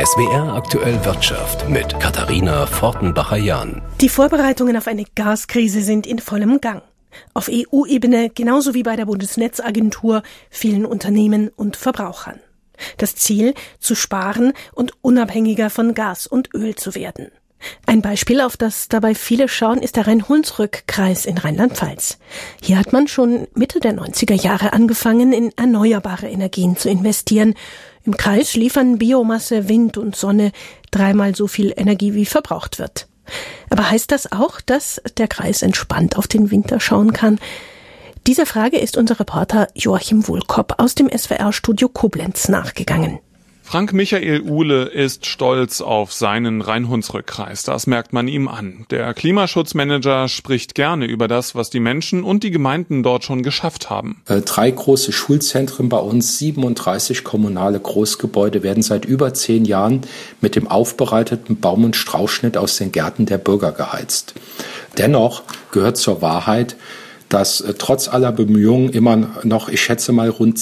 SWR Aktuell Wirtschaft mit Katharina Fortenbacher-Jahn. Die Vorbereitungen auf eine Gaskrise sind in vollem Gang. Auf EU-Ebene, genauso wie bei der Bundesnetzagentur, vielen Unternehmen und Verbrauchern. Das Ziel, zu sparen und unabhängiger von Gas und Öl zu werden. Ein Beispiel, auf das dabei viele schauen, ist der Rhein-Hunsrück-Kreis in Rheinland-Pfalz. Hier hat man schon Mitte der 90er Jahre angefangen, in erneuerbare Energien zu investieren. Im Kreis liefern Biomasse, Wind und Sonne 3-mal so viel Energie, wie verbraucht wird. Aber heißt das auch, dass der Kreis entspannt auf den Winter schauen kann? Dieser Frage ist unser Reporter Joachim Wohlkopp aus dem SWR-Studio Koblenz nachgegangen. Frank Michael Uhle ist stolz auf seinen Rhein-Hunsrück-Kreis. Das merkt man ihm an. Der Klimaschutzmanager spricht gerne über das, was die Menschen und die Gemeinden dort schon geschafft haben. 3 große Schulzentren bei uns, 37 kommunale Großgebäude werden seit über 10 Jahren mit dem aufbereiteten Baum- und Strauchschnitt aus den Gärten der Bürger geheizt. Dennoch gehört zur Wahrheit, dass trotz aller Bemühungen immer noch, ich schätze mal, rund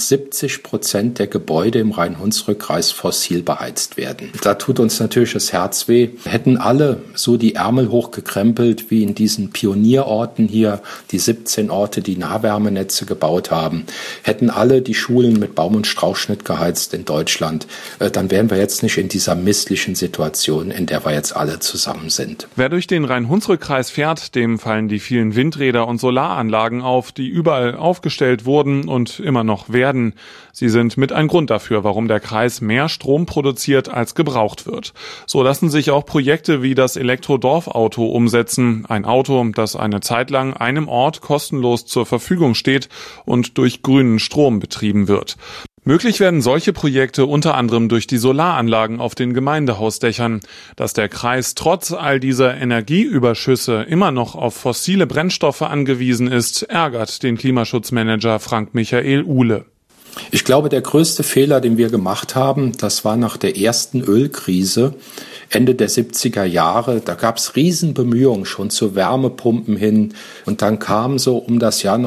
70% der Gebäude im Rhein-Hunsrück-Kreis fossil beheizt werden. Da tut uns natürlich das Herz weh. Hätten alle so die Ärmel hochgekrempelt wie in diesen Pionierorten hier, die 17 Orte, die Nahwärmenetze gebaut haben, hätten alle die Schulen mit Baum- und Strauchschnitt geheizt in Deutschland, dann wären wir jetzt nicht in dieser misslichen Situation, in der wir jetzt alle zusammen sind. Wer durch den Rhein-Hunsrück-Kreis fährt, dem fallen die vielen Windräder und Solaranlagen auf, die überall aufgestellt wurden und immer noch werden. Sie sind mit ein Grund dafür, warum der Kreis mehr Strom produziert, als gebraucht wird. So lassen sich auch Projekte wie das Elektro-Dorfauto umsetzen. Ein Auto, das eine Zeit lang einem Ort kostenlos zur Verfügung steht und durch grünen Strom betrieben wird. Möglich werden solche Projekte unter anderem durch die Solaranlagen auf den Gemeindehausdächern. Dass der Kreis trotz all dieser Energieüberschüsse immer noch auf fossile Brennstoffe angewiesen ist, ärgert den Klimaschutzmanager Frank Michael Uhle. Ich glaube, der größte Fehler, den wir gemacht haben, das war nach der ersten Ölkrise Ende der 70er Jahre. Da gab es Riesenbemühungen schon zu Wärmepumpen hin. Und dann kam so um das Jahr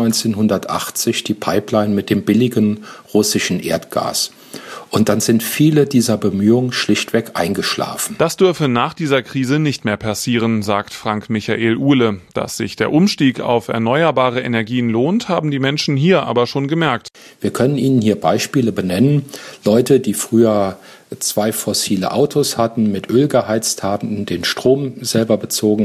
1980 die Pipeline mit dem billigen russischen Erdgas. Und dann sind viele dieser Bemühungen schlichtweg eingeschlafen. Das dürfe nach dieser Krise nicht mehr passieren, sagt Frank Michael Uhle. Dass sich der Umstieg auf erneuerbare Energien lohnt, haben die Menschen hier aber schon gemerkt. Wir können Ihnen hier Beispiele benennen. Leute, die früher 2 fossile Autos hatten, mit Öl geheizt haben, den Strom selber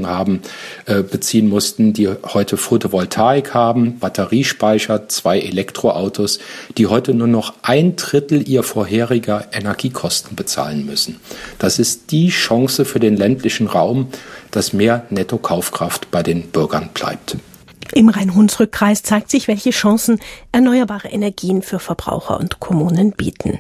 beziehen mussten, die heute Photovoltaik haben, Batteriespeicher, 2 Elektroautos, die heute nur noch 1/3 ihr vorheriger Energiekosten bezahlen müssen. Das ist die Chance für den ländlichen Raum, dass mehr Nettokaufkraft bei den Bürgern bleibt. Im Rhein-Hunsrück-Kreis zeigt sich, welche Chancen erneuerbare Energien für Verbraucher und Kommunen bieten.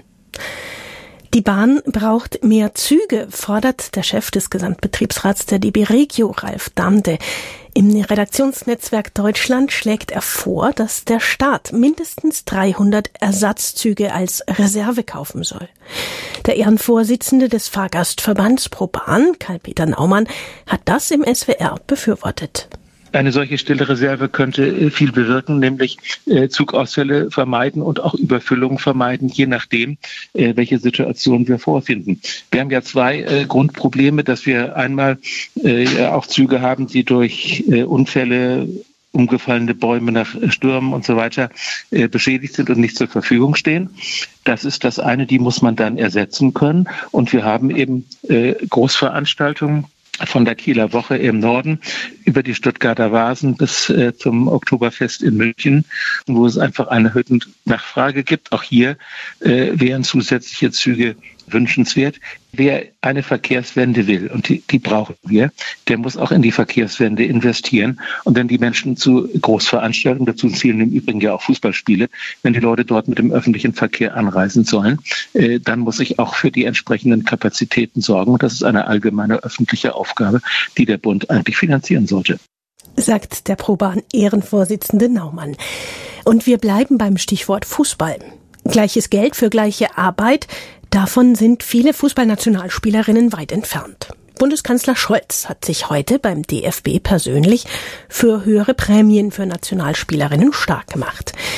Die Bahn braucht mehr Züge, fordert der Chef des Gesamtbetriebsrats der DB Regio, Ralf Damde. Im Redaktionsnetzwerk Deutschland schlägt er vor, dass der Staat mindestens 300 Ersatzzüge als Reserve kaufen soll. Der Ehrenvorsitzende des Fahrgastverbands ProBahn, Karl-Peter Naumann, hat das im SWR befürwortet. Eine solche stille Reserve könnte viel bewirken, nämlich Zugausfälle vermeiden und auch Überfüllungen vermeiden, je nachdem, welche Situation wir vorfinden. Wir haben ja 2 Grundprobleme, dass wir einmal auch Züge haben, die durch Unfälle, umgefallene Bäume nach Stürmen und so weiter beschädigt sind und nicht zur Verfügung stehen. Das ist das eine, die muss man dann ersetzen können. Und wir haben eben Großveranstaltungen von der Kieler Woche im Norden über die Stuttgarter Vasen bis zum Oktoberfest in München, wo es einfach eine erhöhte Nachfrage gibt. Auch hier wären zusätzliche Züge wünschenswert. Wer eine Verkehrswende will, und die brauchen wir, der muss auch in die Verkehrswende investieren. Und wenn die Menschen zu Großveranstaltungen, dazu zählen im Übrigen ja auch Fußballspiele, wenn die Leute dort mit dem öffentlichen Verkehr anreisen sollen, dann muss ich auch für die entsprechenden Kapazitäten sorgen. Und das ist eine allgemeine öffentliche Aufgabe, die der Bund eigentlich finanzieren sollte. Sagt der ProBahn-Ehrenvorsitzende Naumann. Und wir bleiben beim Stichwort Fußball. Gleiches Geld für gleiche Arbeit, davon sind viele Fußballnationalspielerinnen weit entfernt. Bundeskanzler Scholz hat sich heute beim DFB persönlich für höhere Prämien für Nationalspielerinnen stark gemacht.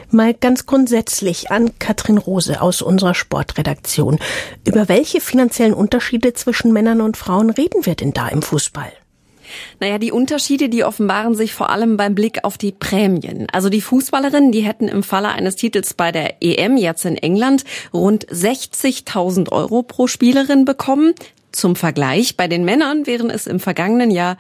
Mal ganz grundsätzlich an Katrin Rose aus unserer Sportredaktion. Über welche finanziellen Unterschiede zwischen Männern und Frauen reden wir denn da im Fußball? Naja, die Unterschiede, die offenbaren sich vor allem beim Blick auf die Prämien. Also die Fußballerinnen, die hätten im Falle eines Titels bei der EM jetzt in England rund 60.000 € pro Spielerin bekommen. Zum Vergleich, bei den Männern wären es im vergangenen Jahr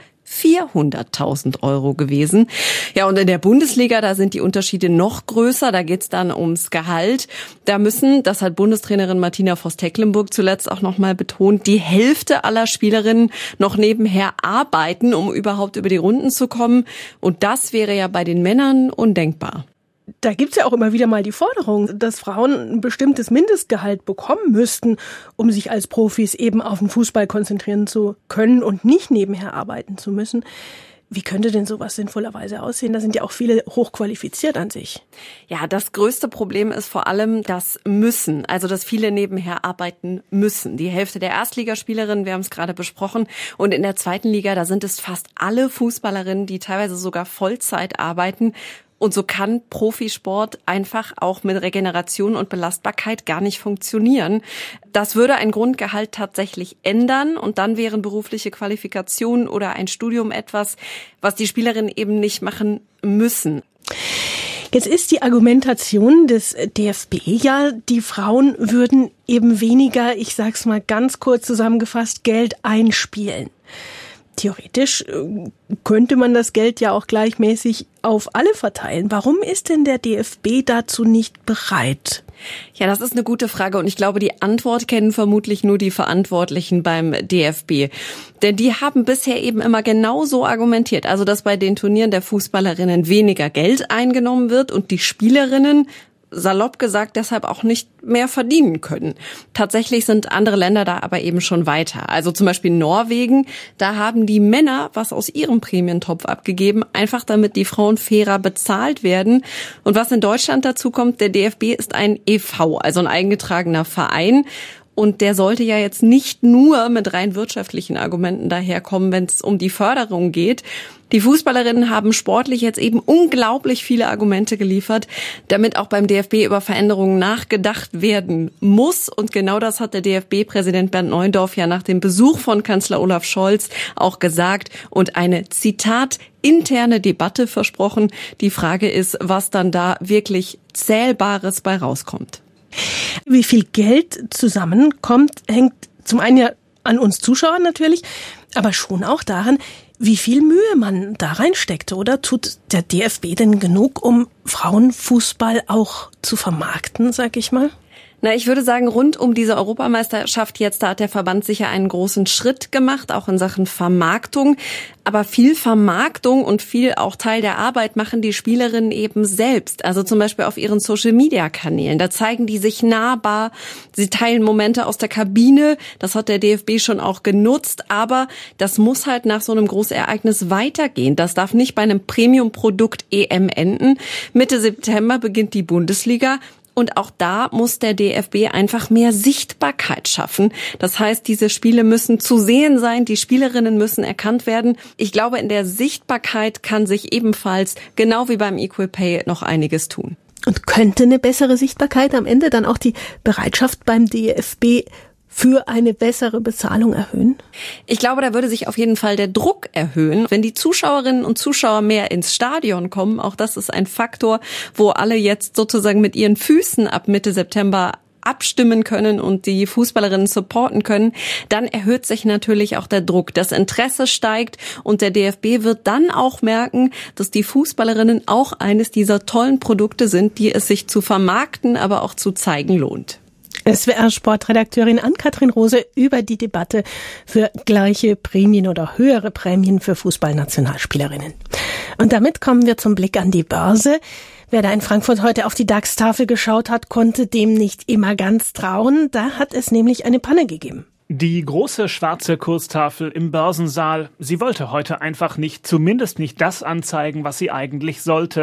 400.000 € gewesen. Ja, und in der Bundesliga, da sind die Unterschiede noch größer. Da geht's dann ums Gehalt. Da müssen, das hat Bundestrainerin Martina Voss-Tecklenburg zuletzt auch nochmal betont, die Hälfte aller Spielerinnen noch nebenher arbeiten, um überhaupt über die Runden zu kommen. Und das wäre ja bei den Männern undenkbar. Da gibt's ja auch immer wieder mal die Forderung, dass Frauen ein bestimmtes Mindestgehalt bekommen müssten, um sich als Profis eben auf den Fußball konzentrieren zu können und nicht nebenher arbeiten zu müssen. Wie könnte denn sowas sinnvollerweise aussehen? Da sind ja auch viele hochqualifiziert an sich. Ja, das größte Problem ist vor allem das Müssen, also dass viele nebenher arbeiten müssen. Die Hälfte der Erstligaspielerinnen, wir haben es gerade besprochen, und in der zweiten Liga, da sind es fast alle Fußballerinnen, die teilweise sogar Vollzeit arbeiten. Und so kann Profisport einfach auch mit Regeneration und Belastbarkeit gar nicht funktionieren. Das würde ein Grundgehalt tatsächlich ändern und dann wären berufliche Qualifikationen oder ein Studium etwas, was die Spielerinnen eben nicht machen müssen. Jetzt ist die Argumentation des DFB ja, die Frauen würden eben weniger, ich sag's mal ganz kurz zusammengefasst, Geld einspielen. Theoretisch könnte man das Geld ja auch gleichmäßig auf alle verteilen. Warum ist denn der DFB dazu nicht bereit? Ja, das ist eine gute Frage und ich glaube, die Antwort kennen vermutlich nur die Verantwortlichen beim DFB. Denn die haben bisher eben immer genau so argumentiert, also dass bei den Turnieren der Fußballerinnen weniger Geld eingenommen wird und die Spielerinnen salopp gesagt deshalb auch nicht mehr verdienen können. Tatsächlich sind andere Länder da aber eben schon weiter. Also zum Beispiel Norwegen, da haben die Männer was aus ihrem Prämientopf abgegeben, einfach damit die Frauen fairer bezahlt werden. Und was in Deutschland dazu kommt, der DFB ist ein e.V., also ein eingetragener Verein. Und der sollte ja jetzt nicht nur mit rein wirtschaftlichen Argumenten daherkommen, wenn es um die Förderung geht. Die Fußballerinnen haben sportlich jetzt eben unglaublich viele Argumente geliefert, damit auch beim DFB über Veränderungen nachgedacht werden muss. Und genau das hat der DFB-Präsident Bernd Neuendorf ja nach dem Besuch von Kanzler Olaf Scholz auch gesagt und eine, Zitat, interne Debatte versprochen. Die Frage ist, was dann da wirklich Zählbares bei rauskommt. Wie viel Geld zusammenkommt, hängt zum einen ja an uns Zuschauern natürlich, aber schon auch daran, wie viel Mühe man da reinsteckt, oder? Tut der DFB denn genug, um Frauenfußball auch zu vermarkten, sag ich mal? Na, ich würde sagen, rund um diese Europameisterschaft jetzt, da hat der Verband sicher einen großen Schritt gemacht, auch in Sachen Vermarktung. Aber viel Vermarktung und viel auch Teil der Arbeit machen die Spielerinnen eben selbst. Also zum Beispiel auf ihren Social-Media-Kanälen. Da zeigen die sich nahbar. Sie teilen Momente aus der Kabine. Das hat der DFB schon auch genutzt. Aber das muss halt nach so einem Großereignis weitergehen. Das darf nicht bei einem Premium-Produkt EM enden. Mitte September beginnt die Bundesliga. Und auch da muss der DFB einfach mehr Sichtbarkeit schaffen. Das heißt, diese Spiele müssen zu sehen sein, die Spielerinnen müssen erkannt werden. Ich glaube, in der Sichtbarkeit kann sich ebenfalls, genau wie beim Equal Pay, noch einiges tun. Und könnte eine bessere Sichtbarkeit am Ende dann auch die Bereitschaft beim DFB für eine bessere Bezahlung erhöhen? Ich glaube, da würde sich auf jeden Fall der Druck erhöhen, wenn die Zuschauerinnen und Zuschauer mehr ins Stadion kommen. Auch das ist ein Faktor, wo alle jetzt sozusagen mit ihren Füßen ab Mitte September abstimmen können und die Fußballerinnen supporten können, dann erhöht sich natürlich auch der Druck. Das Interesse steigt und der DFB wird dann auch merken, dass die Fußballerinnen auch eines dieser tollen Produkte sind, die es sich zu vermarkten, aber auch zu zeigen lohnt. SWR-Sportredakteurin Ann-Kathrin Rose über die Debatte für gleiche Prämien oder höhere Prämien für Fußballnationalspielerinnen. Und damit kommen wir zum Blick an die Börse. Wer da in Frankfurt heute auf die DAX-Tafel geschaut hat, konnte dem nicht immer ganz trauen. Da hat es nämlich eine Panne gegeben. Die große schwarze Kurstafel im Börsensaal, sie wollte heute einfach nicht, zumindest nicht das anzeigen, was sie eigentlich sollte.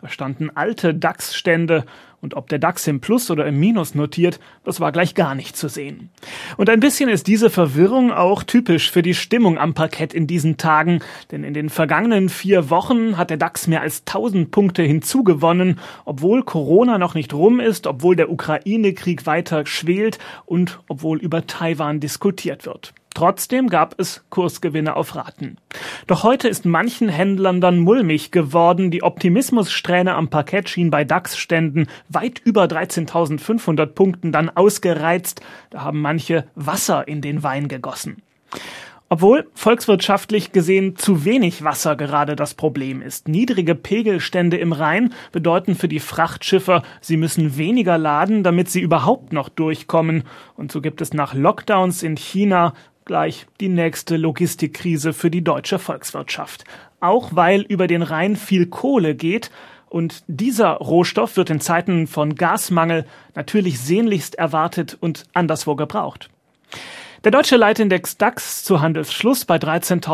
Da standen alte DAX-Stände und ob der DAX im Plus oder im Minus notiert, das war gleich gar nicht zu sehen. Und ein bisschen ist diese Verwirrung auch typisch für die Stimmung am Parkett in diesen Tagen, denn in den vergangenen 4 Wochen hat der DAX mehr als 1000 Punkte hinzugewonnen, obwohl Corona noch nicht rum ist, obwohl der Ukraine-Krieg weiter schwelt und obwohl über Taiwan diskutiert wird. Trotzdem gab es Kursgewinne auf Raten. Doch heute ist manchen Händlern dann mulmig geworden. Die Optimismussträhne am Parkett schien bei DAX-Ständen weit über 13.500 Punkten dann ausgereizt. Da haben manche Wasser in den Wein gegossen. Obwohl volkswirtschaftlich gesehen zu wenig Wasser gerade das Problem ist. Niedrige Pegelstände im Rhein bedeuten für die Frachtschiffer, sie müssen weniger laden, damit sie überhaupt noch durchkommen. Und so gibt es nach Lockdowns in China gleich die nächste Logistikkrise für die deutsche Volkswirtschaft. Auch weil über den Rhein viel Kohle geht und dieser Rohstoff wird in Zeiten von Gasmangel natürlich sehnlichst erwartet und anderswo gebraucht. Der deutsche Leitindex DAX zu Handelsschluss bei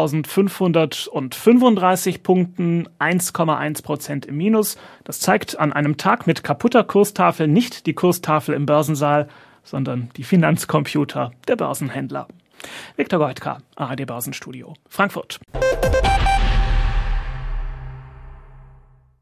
13.535 Punkten, 1,1% im Minus. Das zeigt an einem Tag mit kaputter Kurstafel nicht die Kurstafel im Börsensaal, sondern die Finanzcomputer der Börsenhändler. Viktor Goitka, ARD Börsenstudio, Frankfurt.